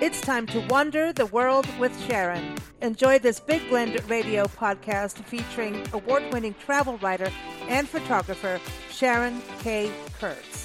It's time to wander the world with Sharon. Enjoy this Big Blend radio podcast featuring award-winning travel writer and photographer Sharon K. Kurtz.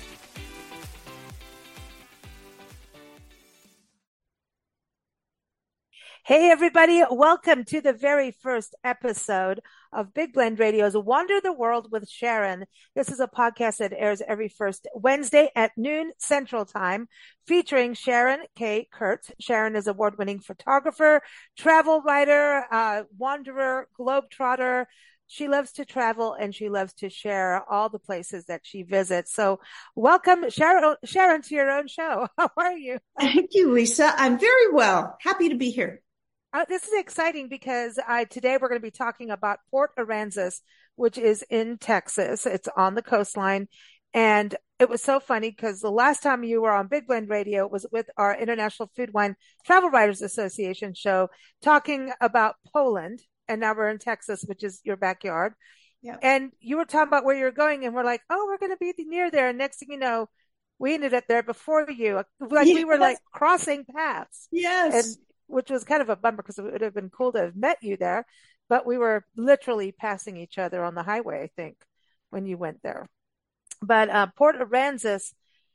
Hey everybody, welcome to the very first episode of Big Blend Radio's Wander the World with Sharon. This is a podcast that airs every first Wednesday at noon Central Time, featuring Sharon K. Kurtz. Sharon is award-winning photographer, travel writer, wanderer, globetrotter. She loves to travel and she loves to share all the places that she visits. So welcome, Sharon, to your own show. How are you? Thank you, Lisa. I'm very well. Happy to be here. This is exciting because today we're going to be talking about Port Aransas, which is in Texas. It's on the coastline. And it was so funny because the last time you were on Big Blend Radio was with our International Food Wine Travel Writers Association show talking about Poland. And now we're in Texas, which is your backyard. Yeah. And you were talking about where you're going. And we're like, oh, we're going to be near there. And next thing you know, we ended up there before you. Like we were like crossing paths. Yes. Which was kind of a bummer because it would have been cool to have met you there, but we were literally passing each other on the highway, I think, when you went there. But Port Aransas,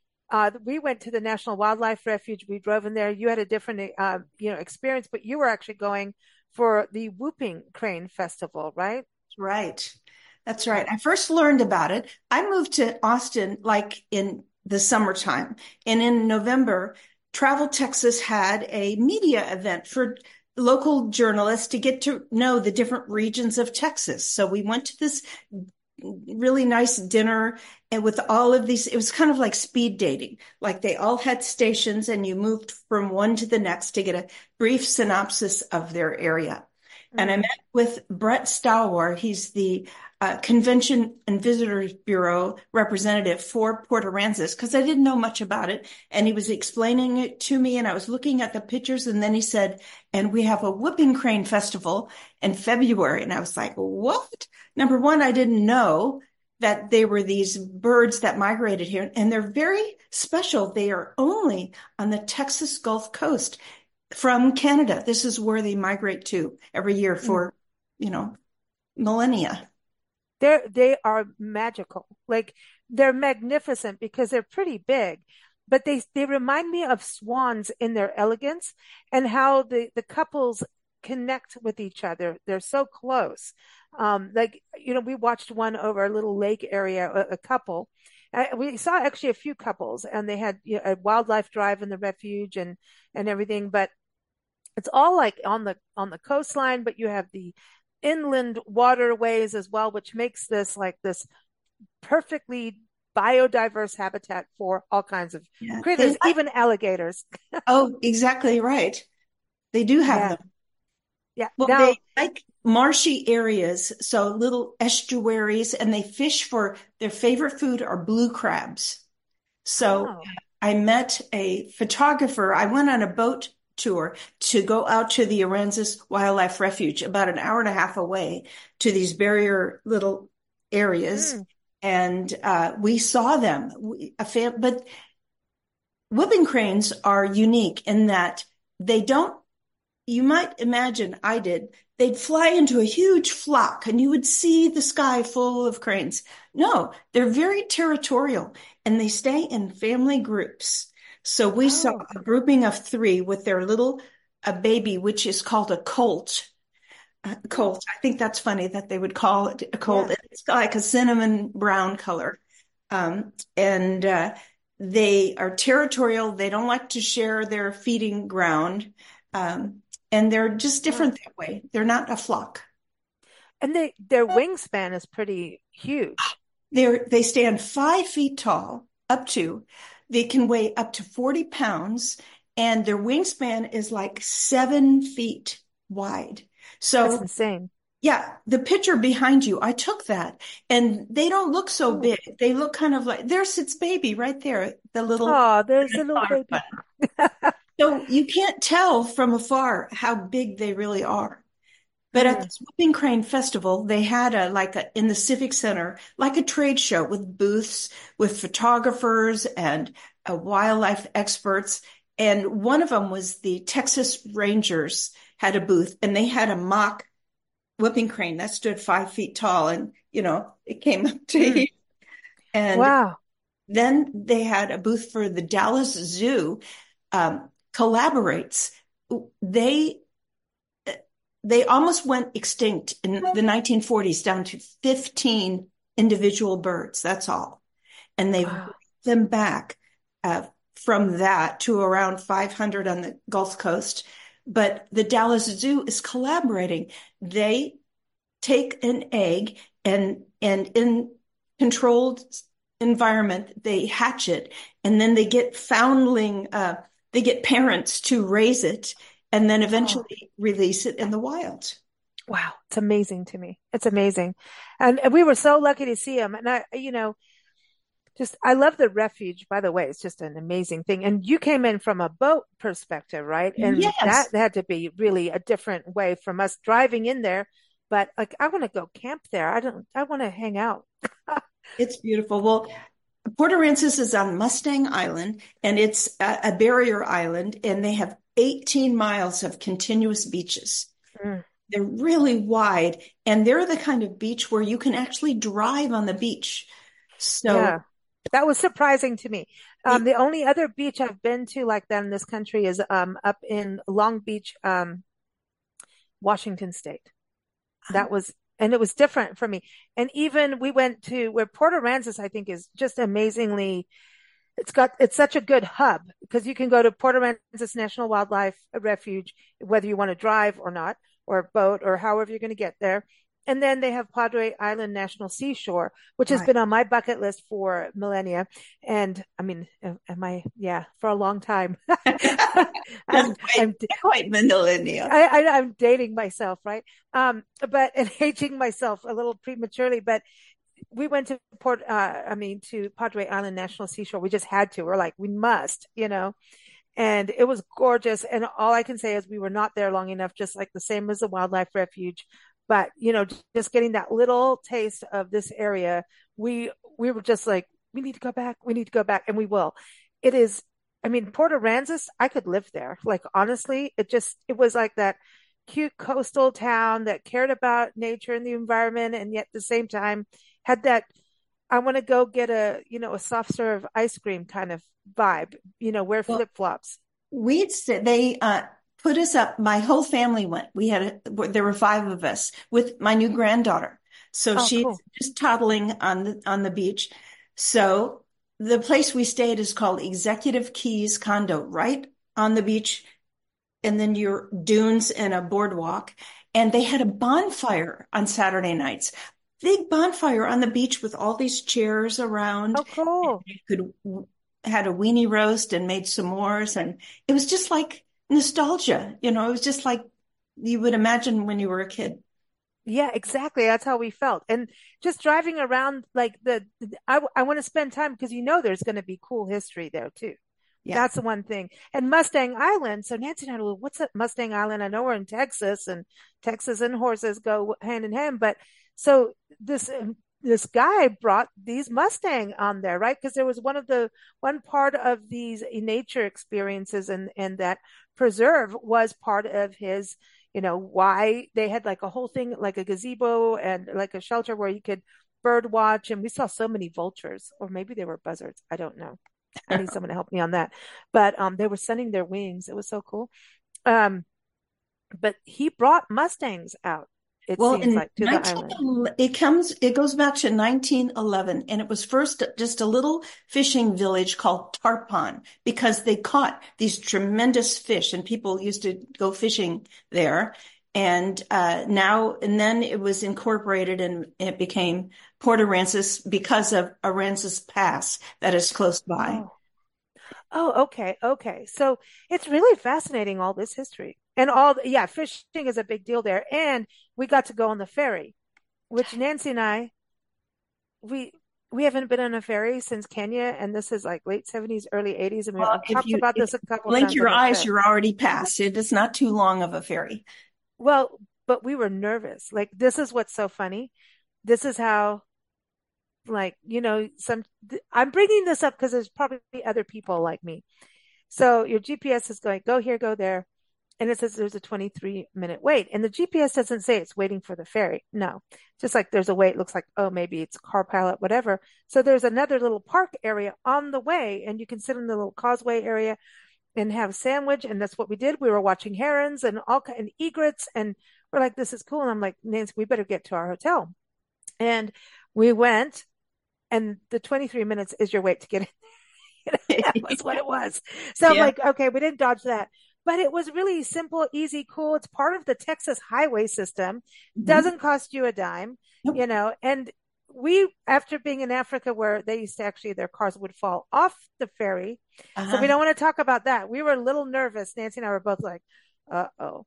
we went to the National Wildlife Refuge. We drove in there. You had a different, experience, but you were actually going for the Whooping Crane Festival, right? Right. That's right. I first learned about it. I moved to Austin like in the summertime, and in November, Travel Texas had a media event for local journalists to get to know the different regions of Texas. So we went to this really nice dinner, and with all of these, it was kind of like speed dating. Like they all had stations and you moved from one to the next to get a brief synopsis of their area. And I met with Brett Stalwar. He's the Convention and Visitors Bureau representative for Port Aransas, because I didn't know much about it. And he was explaining it to me, and I was looking at the pictures. And then he said, and we have a Whooping Crane Festival in February. And I was like, what? Number one, I didn't know that they were these birds that migrated here. And they're very special. They are only on the Texas Gulf Coast from Canada. This is where they migrate to every year for, millennia. They are magical. Like they're magnificent because they're pretty big, but they remind me of swans in their elegance and how the couples connect with each other. They're so close. We watched one over a little lake area, a couple. We saw actually a few couples, and they had a wildlife drive in the refuge and everything, but it's all like on the coastline, but you have the inland waterways as well, which makes this like this perfectly biodiverse habitat for all kinds of critters, even alligators. Oh, exactly right. They do have them. Yeah. Well, they like marshy areas, so little estuaries, and they fish for their favorite food are blue crabs. So I met a photographer. I went on a boat tour to go out to the Aransas Wildlife Refuge, about an hour and a half away, to these barrier little areas. And we saw them. But whooping cranes are unique in that they don't, you might imagine I did, they'd fly into a huge flock and you would see the sky full of cranes. No, they're very territorial and they stay in family groups. So we saw a grouping of three with their a baby, which is called a colt. Colt. I think that's funny that they would call it a colt. Yeah. It's like a cinnamon brown color. And they are territorial. They don't like to share their feeding ground. And they're just different that way. They're not a flock. And their wingspan is pretty huge. They stand 5 feet tall, up to. They can weigh up to 40 pounds, and their wingspan is like 7 feet wide. So that's insane. Yeah, the picture behind you, I took that, and they don't look so big. They look kind of like, there's its baby right there, the little. Oh, there's a little baby. So you can't tell from afar how big they really are. But at the Whooping Crane Festival, they had in the Civic Center, like a trade show with booths with photographers and wildlife experts. and one of them was the Texas Rangers had a booth, and they had a mock whooping crane that stood 5 feet tall, and it came up to Mm. here. And Wow. then they had a booth for the Dallas Zoo, collaborates. They they almost went extinct in the 1940s, down to 15 individual birds. That's all. And they've Wow. brought them back from that to around 500 on the Gulf Coast. But the Dallas Zoo is collaborating. They take an egg and in controlled environment, they hatch it, and then they get they get parents to raise it, and then Oh, eventually release it in the wild. wow. It's amazing to me. It's amazing. And we were so lucky to see him. And I love the refuge, by the way. It's just an amazing thing. And you came in from a boat perspective, right? And that Yes, had to be really a different way from us driving in there. But like, I want to go camp there. I want to hang out. it's beautiful. Well, Port Aransas is on Mustang Island, and it's a barrier island, and they have 18 miles of continuous beaches. Mm, They're really wide, and they're the kind of beach where you can actually drive on the beach. So yeah. That was surprising to me. it, The only other beach I've been to like that in this country is up in Long Beach, Washington State. And it was different for me. And even we went to where Port Aransas, I think, is just amazingly, it's such a good hub because you can go to Port Aransas National Wildlife Refuge, whether you want to drive or not, or boat or however you're going to get there. And then they have Padre Island National Seashore, which has right. been on my bucket list for millennia. And I mean, yeah, for a long time. Not I'm, quite, I'm not quite millennial. I'm dating myself, right? But and aging myself a little prematurely. But we went to to Padre Island National Seashore. We just had to. We're like, we must, and it was gorgeous. And all I can say is we were not there long enough, just like the same as the wildlife refuge. But just getting that little taste of this area, we were just like, we need to go back. We need to go back, and we will. It is. I mean, Port Aransas, I could live there. Like honestly, it was like that cute coastal town that cared about nature and the environment, and yet at the same time had that I want to go get a soft serve ice cream kind of vibe, wear Well, flip flops. they put us up. My whole family went. There were five of us with my new granddaughter. So Oh, she's cool. just toddling on the beach. So the place we stayed is called Executive Keys Condo, right on the beach, and then your dunes and a boardwalk. And they had a bonfire on Saturday nights. Big bonfire on the beach with all these chairs around. Oh, cool. You could had a weenie roast and made s'mores, and it was just like nostalgia. It was just like you would imagine when you were a kid. Yeah, exactly. That's how we felt. And just driving around like I want to spend time because there's going to be cool history there too. Yeah. That's the one thing. And Mustang Island. So Nancy and I were, what's up Mustang Island? I know we're in Texas and Texas and horses go hand in hand, but so this guy brought these Mustang on there, right? Because there was one part of these nature experiences and that preserve was part of his, why they had like a whole thing, like a gazebo and like a shelter where you could bird watch. And we saw so many vultures, or maybe they were buzzards. I don't know. I need someone to help me on that. But they were sending their wings. It was so cool. Um, but he brought Mustangs out, it Well, seems in like, to the island. it goes back to 1911, and it was first just a little fishing village called Tarpon because they caught these tremendous fish, and people used to go fishing there. And then it was incorporated, and it became Port Aransas because of Aransas Pass that is close by. Oh, oh, okay, okay. So it's really fascinating, all this history. And yeah, fishing is a big deal there. And we got to go on the ferry, which Nancy and I, we we haven't been on a ferry since Kenya, and this is like late 70s, early 80s, and Well, I've talked about if this a you couple blink times your on the eyes, trip. you're already past it. It's not too long of a ferry. Well, but we were nervous. Like, this is what's so funny. This is how, like, I'm bringing this up because there's probably other people like me. So your GPS is going, go here, go there. And it says there's a 23-minute wait. And the GPS doesn't say it's waiting for the ferry. No, just like there's a wait, looks like, oh, maybe it's car pilot, whatever. So there's another little park area on the way, and you can sit in the little causeway area and have a sandwich. And that's what we did. We were watching herons and and egrets. And we're like, this is cool. And I'm like, Nancy, we better get to our hotel. And we went, and the 23 minutes is your wait to get in. That was what it was. So I'm like, okay, we didn't dodge that. But it was really simple, easy, cool. It's part of the Texas highway system. Doesn't cost you a dime, you know. And we, after being in Africa where they used to actually, their cars would fall off the ferry. So we don't want to talk about that. We were a little nervous. Nancy and I were both like, uh-oh.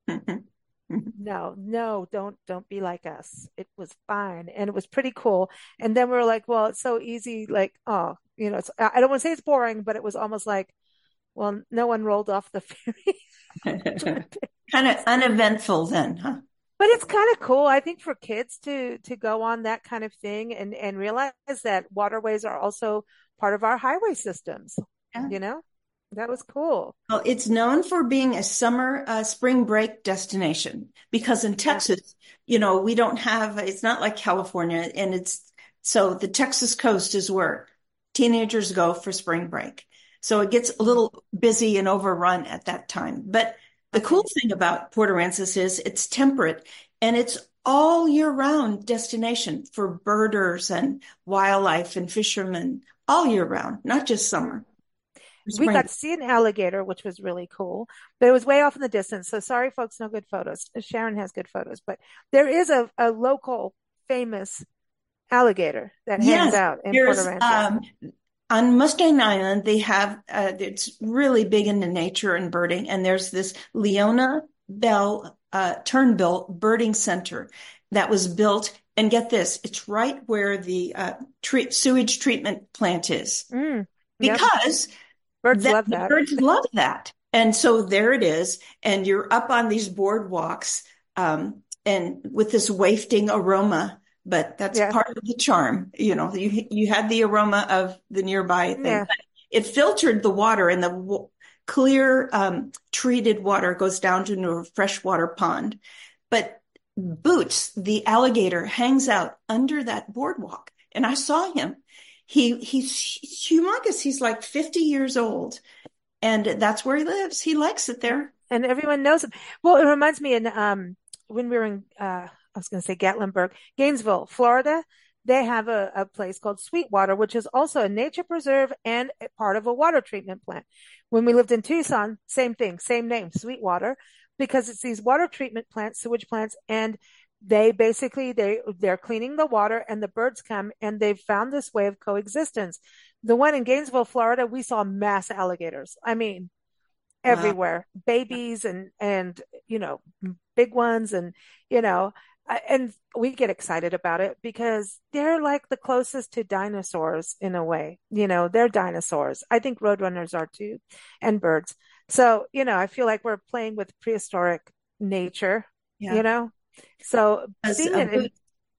No, don't be like us. It was fine. And it was pretty cool. And then we were like, well, it's so easy. Like, oh, you know, I don't want to say it's boring, but it was almost like, well, no one rolled off the ferry. Kind of uneventful then, huh? But it's kind of cool, I think, for kids to go on that kind of thing and realize that waterways are also part of our highway systems. Yeah. You know, that was cool. Well, it's known for being a summer spring break destination because in Texas, you know, we don't have, it's not like California, and so the Texas coast is where teenagers go for spring break. So it gets a little busy and overrun at that time. But the cool thing about Port Aransas is it's temperate, and it's all year round destination for birders and wildlife and fishermen all year round, not just summer. We got to see an alligator, which was really cool, but it was way off in the distance. So sorry, folks, no good photos. Sharon has good photos, but there is a local famous alligator that hangs out in Port Aransas. On Mustang Island, they have, it's really big into nature and birding. And there's this Leona Bell Turnbill Birding Center that was built. And get this, it's right where the sewage treatment plant is. Because birds love that. Birds love that. And so there it is. And you're up on these boardwalks and with this wafting aroma. But that's part of the charm. You know, you had the aroma of the nearby thing. Yeah. It filtered the water, and the clear treated water goes down into a freshwater pond. But Boots, the alligator, hangs out under that boardwalk. And I saw him. He's humongous. He's like 50 years old. And that's where he lives. He likes it there. And everyone knows him. Well, it reminds me when we were in I was going to say Gatlinburg, Gainesville, Florida, they have a place called Sweetwater, which is also a nature preserve and a part of a water treatment plant. When we lived in Tucson, same thing, same name, Sweetwater, because it's these water treatment plants, sewage plants, and they basically, they're cleaning the water, and the birds come, and they've found this way of coexistence. The one in Gainesville, Florida, we saw mass alligators. I mean, everywhere, babies and, you know, big ones, and, you know, and we get excited about it because they're like the closest to dinosaurs in a way. You know, they're dinosaurs. I think roadrunners are too, and birds. So, you know, I feel like we're playing with prehistoric nature, you know? So seeing it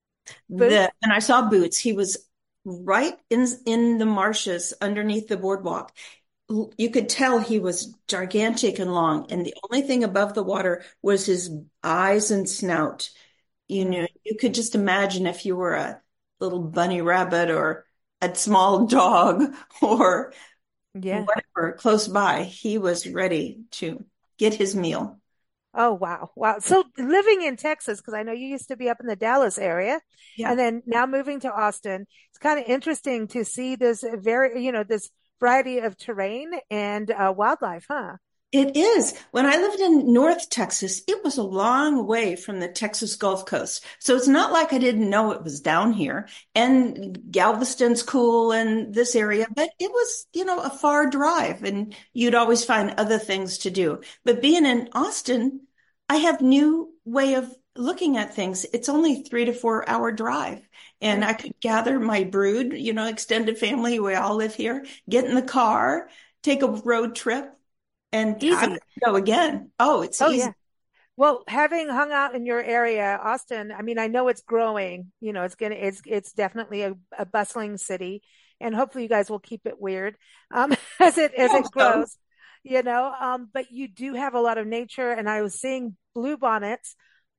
and I saw Boots. He was right in the marshes underneath the boardwalk. You could tell he was gigantic and long, and the only thing above the water was his eyes and snout. You know, you could just imagine if you were a little bunny rabbit or a small dog or whatever close by, he was ready to get his meal. Oh, wow. Wow. So living in Texas, because I know you used to be up in the Dallas area and then now moving to Austin, it's kind of interesting to see this this variety of terrain and wildlife, huh? It is. When I lived in North Texas, it was a long way from the Texas Gulf Coast. So it's not like I didn't know it was down here. And Galveston's cool in this area, but it was, you know, a far drive, and you'd always find other things to do. But being in Austin, I have new way of looking at things. It's only 3 to 4 hour drive. And I could gather my brood, you know, extended family. We all live here, get in the car, take a road trip. And easy. Go again. Oh, it's easy. Yeah. Well, having hung out in your area, Austin, I mean, I know it's growing, you know, it's definitely a bustling city, and hopefully you guys will keep it weird, as it grows. but you do have a lot of nature. And I was seeing bluebonnets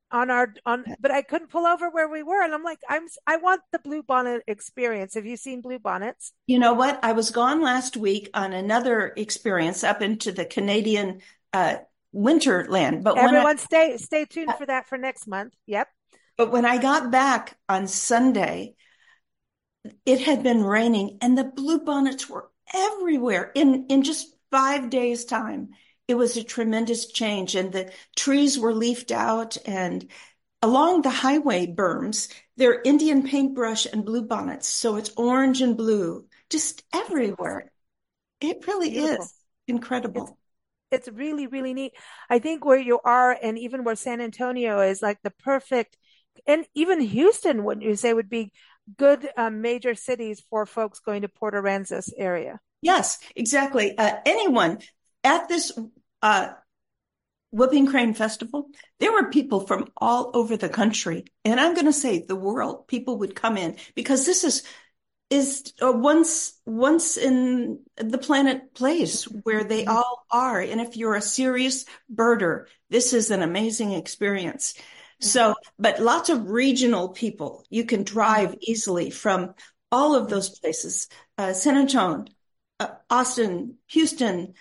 but I couldn't pull over where we were. And I'm like, I want the bluebonnet experience. Have you seen bluebonnets? You know what? I was gone last week on another experience up into the Canadian winterland. Everyone stay tuned for that for next month. Yep. But when I got back on Sunday, it had been raining and the bluebonnets were everywhere in just 5 days' time. It was a tremendous change, and the trees were leafed out, and along the highway berms, they're Indian paintbrush and bluebonnets. So it's orange and blue, just everywhere. It really Beautiful. is incredible. It's really, really neat. I think where you are and even where San Antonio is like the perfect, and even Houston, wouldn't you say, would be good major cities for folks going to Port Aransas area? Yes, exactly. Anyone at this Whooping Crane Festival, there were people from all over the country, and I'm going to say the world. People would come in because this is once in the planet place where they all are. And if you're a serious birder, this is an amazing experience. So, but lots of regional people, you can drive easily from all of those places, San Antonio, Austin, Houston,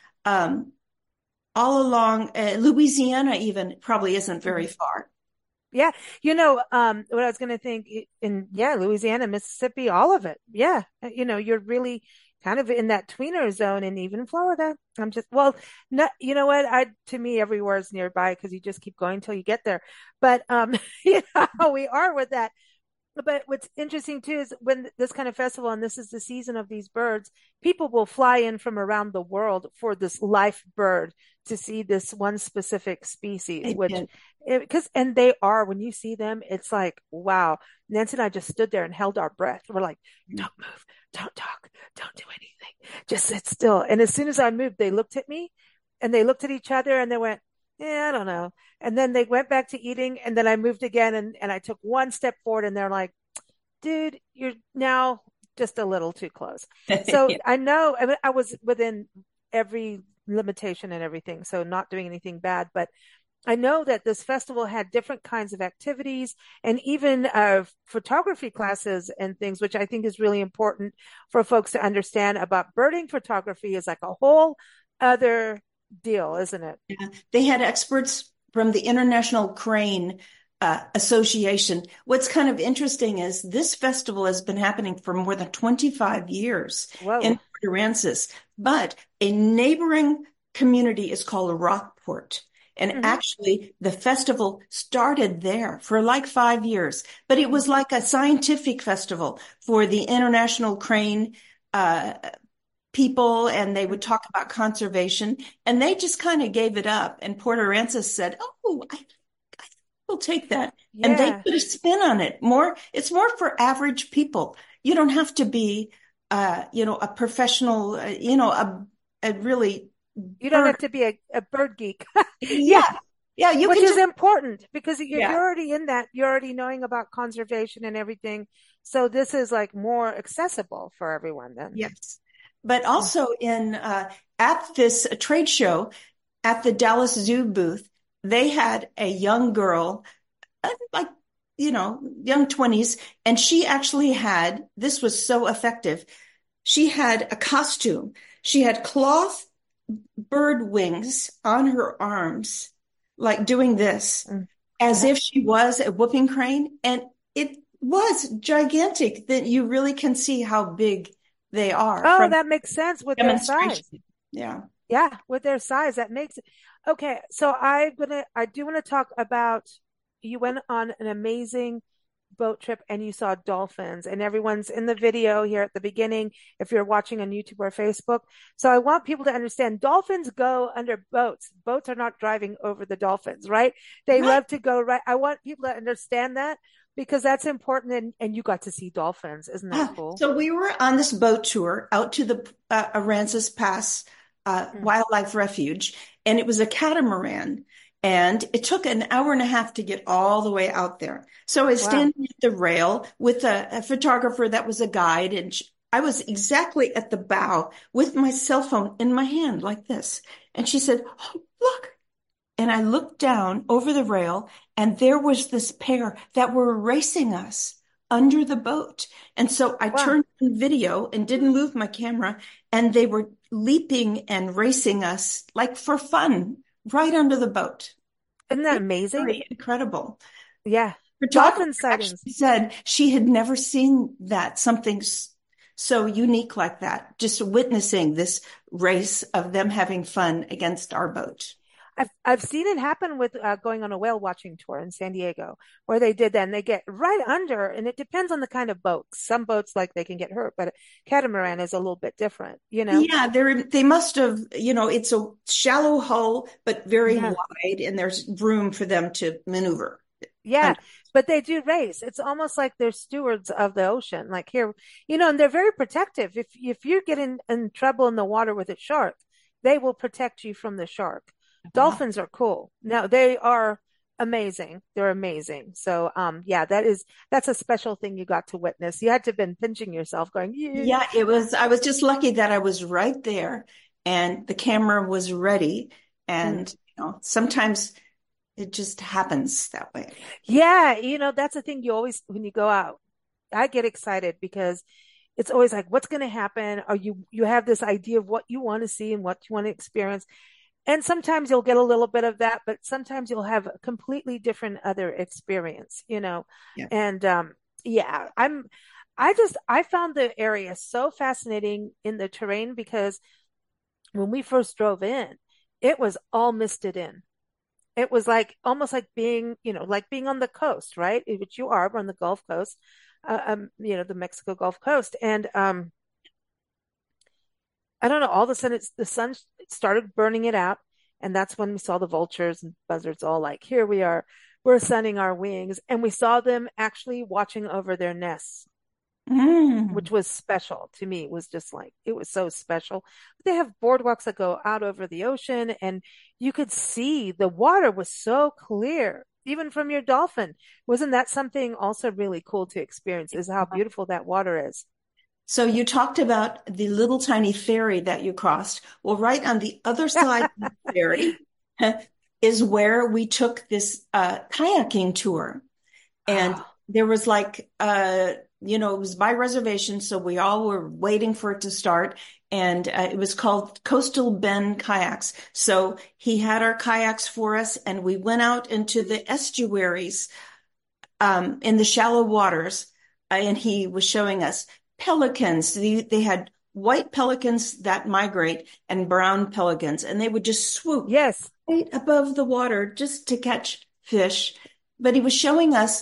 all along Louisiana even probably isn't very far. Yeah. What I was going to think Louisiana, Mississippi, all of it. Yeah. You're really kind of in that tweener zone, and even Florida. Not, to me, everywhere is nearby because you just keep going until you get there. But, we are with that. But what's interesting too is when this kind of festival, and this is the season of these birds, people will fly in from around the world for this life bird to see this one specific species, and they are, when you see them, it's like, wow. Nancy and I just stood there and held our breath. We're like, don't move, don't talk, don't do anything, just sit still. And as soon as I moved, they looked at me and they looked at each other and they went, yeah, I don't know. And then they went back to eating, and then I moved again, and I took one step forward, and they're like, dude, you're now just a little too close. So I know I was within every limitation and everything, so not doing anything bad, but I know that this festival had different kinds of activities and even photography classes and things, which I think is really important for folks to understand about birding. Photography is like a whole other deal, isn't it? Yeah. They had experts from the International Crane Association. What's kind of interesting is this festival has been happening for more than 25 years in Port Aransas, but a neighboring community is called Rockport. And actually, the festival started there for like 5 years, but it was like a scientific festival for the International Crane people, and they would talk about conservation, and they just kind of gave it up. And Port Aransas said, "Oh, I will take that," and they put a spin on it. It's more for average people. You don't have to be, a professional, a really. You don't have to be a bird geek. Yeah. Yeah, which is important because you're already in that. You're already knowing about conservation and everything. So this is like more accessible for everyone then. Yes. But also at this trade show, at the Dallas Zoo booth, they had a young girl, young 20s, and she actually this was so effective. She had a costume. She had cloth bird wings on her arms, like doing this, as if she was a whooping crane. And it was gigantic that you really can see how big they are. Oh, that makes sense with their size. Yeah. Yeah, with their size, that makes it. Okay, so I do want to talk about, you went on an amazing boat trip and you saw dolphins, and everyone's in the video here at the beginning if you're watching on YouTube or Facebook. So I want people to understand dolphins go under boats. Boats are not driving over the dolphins, right? They love to go right. I want people to understand that because that's important, and you got to see dolphins. Isn't that cool? So we were on this boat tour out to the Aransas Pass Wildlife Refuge, and it was a catamaran. And it took an hour and a half to get all the way out there. So I was standing at the rail with a photographer that was a guide, and I was exactly at the bow with my cell phone in my hand like this. And she said, "Oh, look." And I looked down over the rail, and there was this pair that were racing us under the boat. And so I Wow. turned on video and didn't move my camera, and they were leaping and racing us like for fun right under the boat. Isn't that It was amazing? really incredible. Yeah. Photographer Dolphin sightings. actually said she had never seen that, something so unique like that, just witnessing this race of them having fun against our boat. I've seen it happen with going on a whale watching tour in San Diego, where they did that, and they get right under, and it depends on the kind of boat. Some boats like they can get hurt, but a catamaran is a little bit different, you know? Yeah, they must have, it's a shallow hull, but very Yeah. wide, and there's room for them to maneuver. Yeah, And but they do race. It's almost like they're stewards of the ocean. Like here, and they're very protective. If you get in trouble in the water with a shark, they will protect you from the shark. wow. Dolphins are cool. No, they are amazing. They're amazing. So, yeah, that's a special thing you got to witness. You had to have been pinching yourself, going, yeah. Yeah, I was just lucky that I was right there and the camera was ready. Mm. And, sometimes it just happens that way. Yeah, that's the thing you always, when you go out, I get excited because it's always like, what's going to happen? Or you have this idea of what you want to see and what you want to experience. And sometimes you'll get a little bit of that, but sometimes you'll have a completely different other experience. Yeah. And, yeah, I found the area so fascinating in the terrain because when we first drove in, it was all misted in. It was like almost like being on the coast, right? Which you are, we're on the Gulf Coast, the Mexico Gulf Coast. And I don't know, all of a sudden the sun started burning it out. And that's when we saw the vultures and buzzards all like, here we are, we're sunning our wings. And we saw them actually watching over their nests, Mm. which was special to me. It was just like, it was so special. They have boardwalks that go out over the ocean, and you could see the water was so clear, even from your dolphin. Wasn't that something also really cool to experience, is how beautiful that water is? So you talked about the little tiny ferry that you crossed. Well, right on the other side of the ferry is where we took this kayaking tour. And Oh, there was like, it was by reservation. So we all were waiting for it to start. And it was called Coastal Bend Kayaks. So he had our kayaks for us, and we went out into the estuaries in the shallow waters. And he was showing us pelicans. They had white pelicans that migrate and brown pelicans, and they would just swoop yes. right above the water just to catch fish. But he was showing us,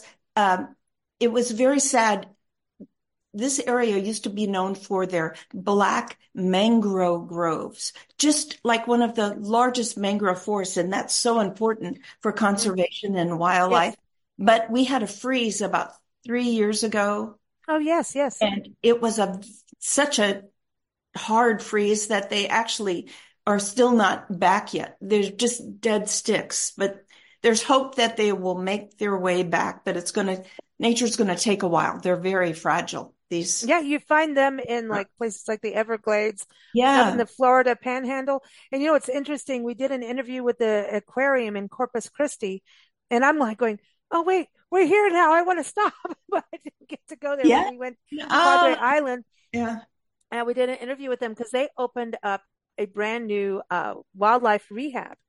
it was very sad. This area used to be known for their black mangrove groves, just like one of the largest mangrove forests. And that's so important for Mm, conservation and yes. wildlife. But we had a freeze about 3 years ago, Oh, yes, yes. and it was such a hard freeze that they actually are still not back yet. They're just dead sticks, but there's hope that they will make their way back, but nature's going to take a while. They're very fragile. These, Yeah, you find them in like places like the Everglades, up in yeah, the Florida Panhandle. And it's interesting. We did an interview with the aquarium in Corpus Christi, and I'm like going, "Oh wait, we're here now. I want to stop," but I didn't get to go there when yeah. we went to Padre Oh, Island. yeah. And we did an interview with them because they opened up a brand new wildlife rehab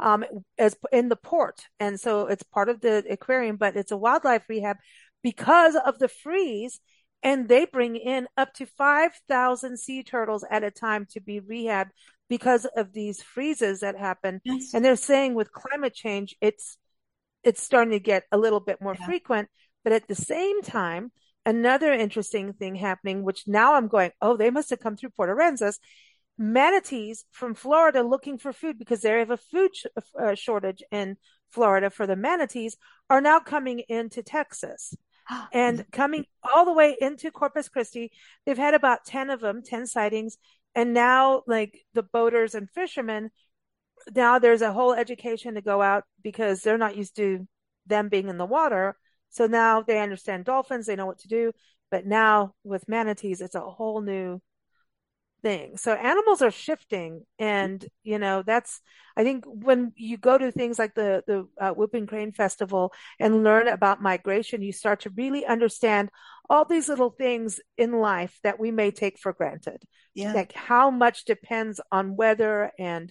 as in the port, and so it's part of the aquarium, but it's a wildlife rehab because of the freeze. And they bring in up to 5,000 sea turtles at a time to be rehabbed because of these freezes that happen. Yes. And they're saying with climate change, it's starting to get a little bit more Yeah. frequent. But at the same time, another interesting thing happening, which now I'm going, oh, they must have come through Port Aransas. Manatees from Florida looking for food because they have a food shortage in Florida for the manatees are now coming into Texas and coming all the way into Corpus Christi. They've had about 10 of them, 10 sightings. And now, like the boaters and fishermen, now there's a whole education to go out because they're not used to them being in the water. So now they understand dolphins, they know what to do. But now with manatees, it's a whole new thing. So animals are shifting, and that's I think when you go to things like the Whooping Crane Festival and learn about migration, you start to really understand all these little things in life that we may take for granted, Yeah. like how much depends on weather and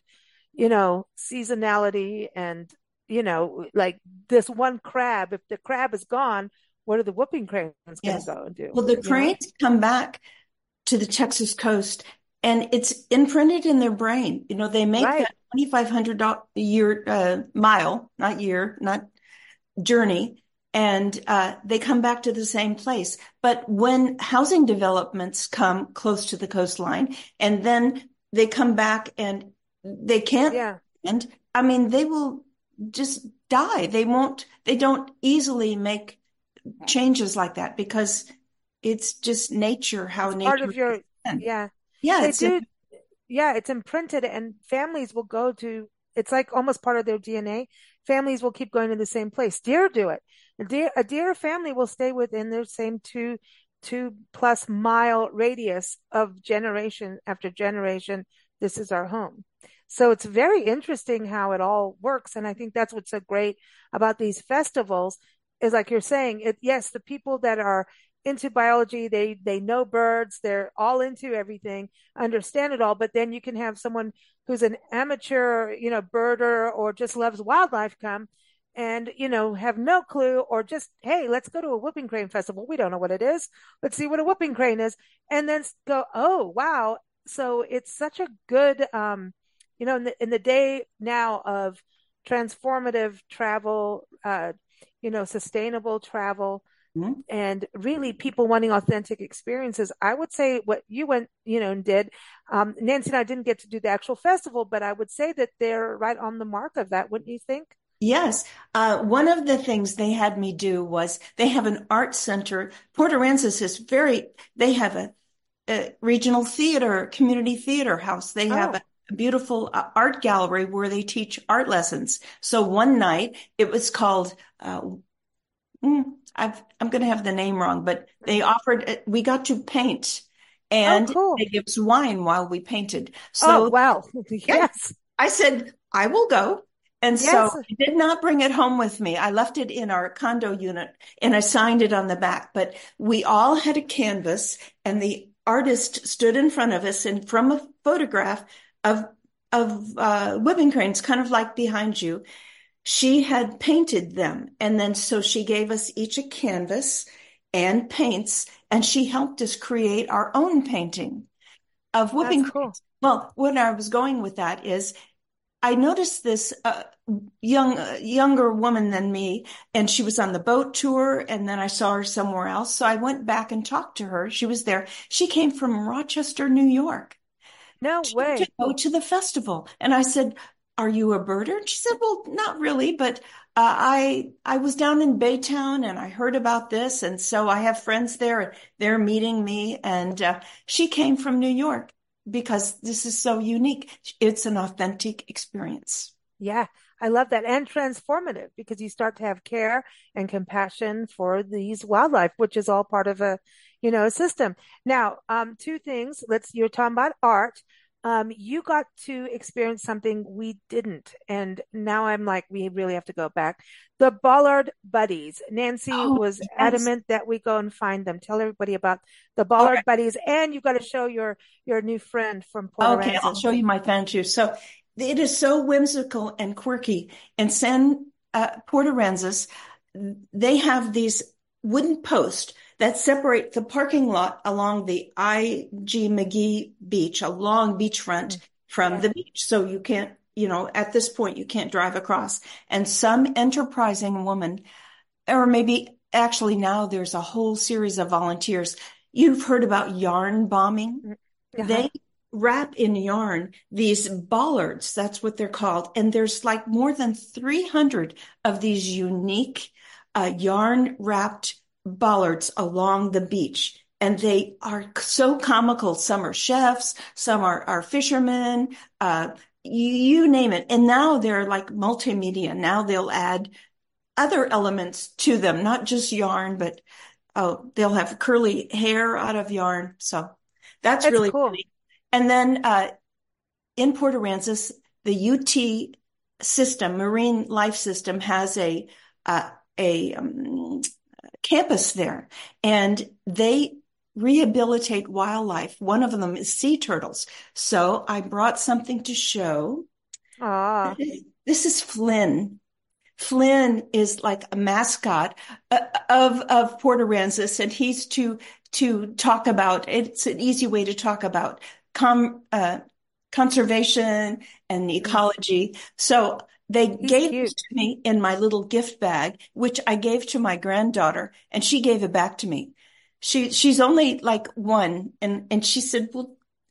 seasonality and like this one crab. If the crab is gone, what are the whooping cranes going to Yes. go and do? Well, the cranes come back to the Texas coast and it's imprinted in their brain. They make Right. that 2,500 a year mile, not year, not journey, and they come back to the same place. But when housing developments come close to the coastline, and then they come back and they can't, Yeah. and I mean, they will just die. They don't easily make changes like that because it's just nature, how It's part nature of your, is. yeah, Yeah, they it's do. Yeah, it's imprinted, and families will go to, it's like almost part of their DNA. Families will keep going to the same place. Deer do it. A deer family will stay within their same two plus mile radius of generation after generation. This is our home. So it's very interesting how it all works. And I think that's what's so great about these festivals is like you're saying, yes, the people that are into biology, they know birds, they're all into everything, understand it all, but then you can have someone who's an amateur, birder or just loves wildlife come and have no clue, or just, hey, let's go to a whooping crane festival. We don't know what it is. Let's see what a whooping crane is, and then go, oh wow. So it's such a good in the day now of transformative travel, sustainable travel, Mhm. and really people wanting authentic experiences. I would say what you went, and did. Nancy and I didn't get to do the actual festival, but I would say that they're right on the mark of that. Wouldn't you think? Yes. One of the things they had me do was they have an art center. Port Aransas is they have a regional theater, community theater house. They have Oh, a beautiful art gallery where they teach art lessons. So one night it was called, mm, I'm going to have the name wrong, but they offered, we got to paint oh, and cool. they gave us wine while we painted. Oh, So wow. yeah, Yes. I said, I will go. And so Yes. I did not bring it home with me. I left it in our condo unit and I signed it on the back. But we all had a canvas and the artist stood in front of us and from a photograph of whipping cranes, kind of like behind you, she had painted them. And then so she gave us each a canvas and paints, and she helped us create our own painting of That's whooping cool. cranes. Well, when I was going with that is I noticed this younger woman than me, and she was on the boat tour, and then I saw her somewhere else. So I went back and talked to her. She was there. She came from Rochester, New York, No to way. go to the festival. And I said, "Are you a birder?" And she said, "Well, not really, but I was down in Baytown and I heard about this, and so I have friends there. They're meeting me, and she came from New York because this is so unique. It's an authentic experience." Yeah, I love that. And transformative because you start to have care and compassion for these wildlife, which is all part of a system. Now, two things. You're talking about art. You got to experience something we didn't. And now I'm like, we really have to go back. The Bollard Buddies. Nancy Oh, was yes. adamant that we go and find them. Tell everybody about the All Bollard right. Buddies. And you got to show your new friend from Port Okay, I'll Aransas. show you my fan too. So it is so whimsical and quirky. In San Port Aransas, they have these wooden posts that separate the parking lot along the I.G. McGee Beach, a long beachfront Mm, from yeah. the beach. So you can't, at this point, you can't drive across. And some enterprising woman, or maybe actually now there's a whole series of volunteers. You've heard about yarn bombing. Mm, uh-huh. They wrap in yarn these bollards, that's what they're called. And there's like more than 300 of these unique yarn wrapped bollards along the beach. And they are so comical. Some are chefs, some are fishermen, you name it. And now they're like multimedia. Now they'll add other elements to them, not just yarn, but they'll have curly hair out of yarn. So that's It's really cool. funny. And then in Port Aransas, the UT system, Marine Life System, has a campus there, and they rehabilitate wildlife. One of them is sea turtles. So I brought something to show. Ah, This is Flynn. Flynn is like a mascot of Port Aransas, and he's to talk about. It's an easy way to talk about conservation and ecology. So they gave it to me in my little gift bag, which I gave to my granddaughter, and she gave it back to me. She's only like one, and she said, "Well,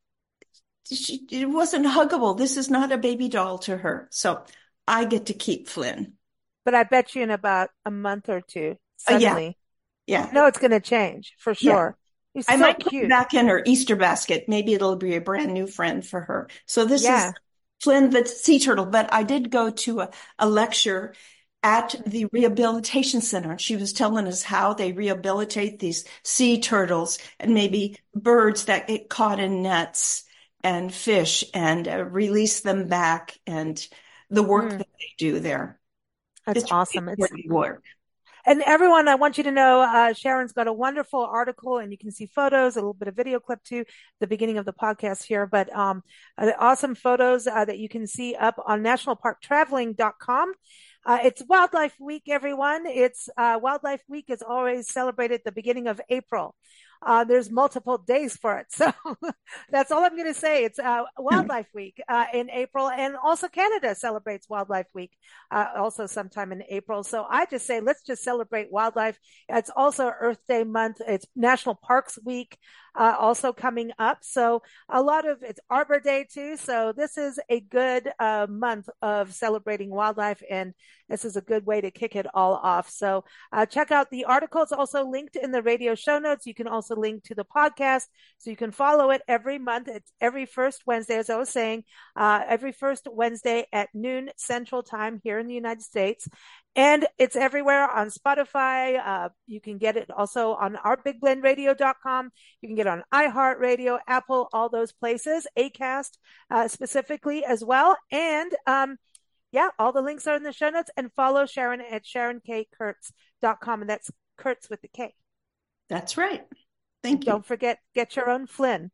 it wasn't huggable. This is not a baby doll to her." So I get to keep Flynn. But I bet you in about a month or two, suddenly, yeah. No, it's going to change for sure. Yeah. I might put it back in her Easter basket. Maybe it'll be a brand new friend for her. So this is Flynn the sea turtle. But I did go to a lecture at the rehabilitation center. She was telling us how they rehabilitate these sea turtles and maybe birds that get caught in nets and fish and release them back, and the work that they do there. That's awesome. It's work. And everyone, I want you to know, Sharon's got a wonderful article, and you can see photos, a little bit of video clip too, the beginning of the podcast here, but awesome photos that you can see up on nationalparktraveling.com. It's Wildlife Week, everyone. It's Wildlife Week is always celebrated at the beginning of April. There's multiple days for it. So that's all I'm going to say. It's Wildlife Week in April, and also Canada celebrates Wildlife Week also sometime in April. So I just say, let's just celebrate wildlife. It's also Earth Day month. It's National Parks Week also coming up. So it's Arbor Day too. So this is a good month of celebrating wildlife, and this is a good way to kick it all off. So check out the article. It's also linked in the radio show notes. You can also link to the podcast, so you can follow it every month. It's every first Wednesday, as I was saying, every first Wednesday at noon Central Time here in the United States. And it's everywhere on Spotify. You can get it also on our BigBlendRadio.com. You can get it on iHeartRadio, Apple, all those places, Acast specifically as well. And all the links are in the show notes. And follow Sharon at SharonKKurtz.com. And that's Kurtz with the K. That's right. Thank you. Don't forget, get your own Flynn.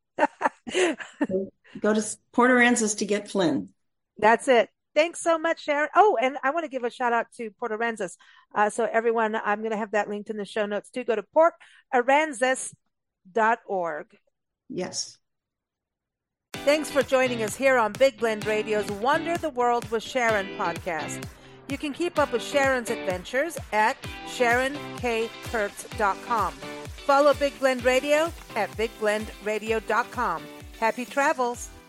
Go to Port Aransas to get Flynn. That's it. Thanks so much, Sharon. Oh, and I want to give a shout out to Port Aransas. So everyone, I'm going to have that linked in the show notes too. Go to portaransas.org. Yes. Thanks for joining us here on Big Blend Radio's Wonder the World with Sharon podcast. You can keep up with Sharon's adventures at SharonKKurtz.com. Follow Big Blend Radio at BigBlendRadio.com. Happy travels.